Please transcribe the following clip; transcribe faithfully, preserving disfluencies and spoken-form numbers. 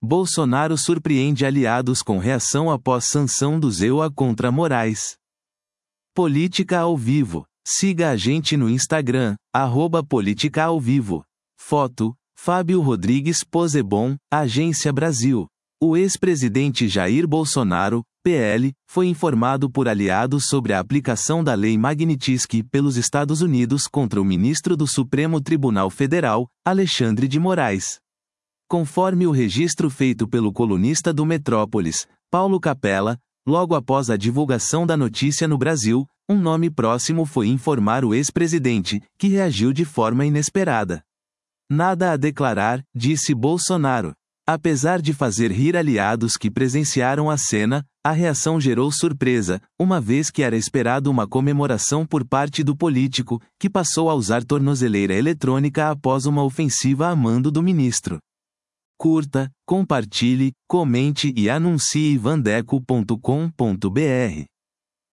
Bolsonaro surpreende aliados com reação após sanção do Z E U A contra Moraes. Política ao vivo. Siga a gente no Instagram, arroba Política ao Vivo. Foto, Fábio Rodrigues Posebon, Agência Brasil. O ex-presidente Jair Bolsonaro, P L, foi informado por aliados sobre a aplicação da Lei Magnitsky pelos Estados Unidos contra o ministro do Supremo Tribunal Federal, Alexandre de Moraes. Conforme o registro feito pelo colunista do Metrópolis, Paulo Capella, logo após a divulgação da notícia no Brasil, um nome próximo foi informar o ex-presidente, que reagiu de forma inesperada. Nada a declarar, disse Bolsonaro. Apesar de fazer rir aliados que presenciaram a cena, a reação gerou surpresa, uma vez que era esperado uma comemoração por parte do político, que passou a usar tornozeleira eletrônica após uma ofensiva a mando do ministro. Curta, compartilhe, comente e anuncie vandeco ponto com ponto br.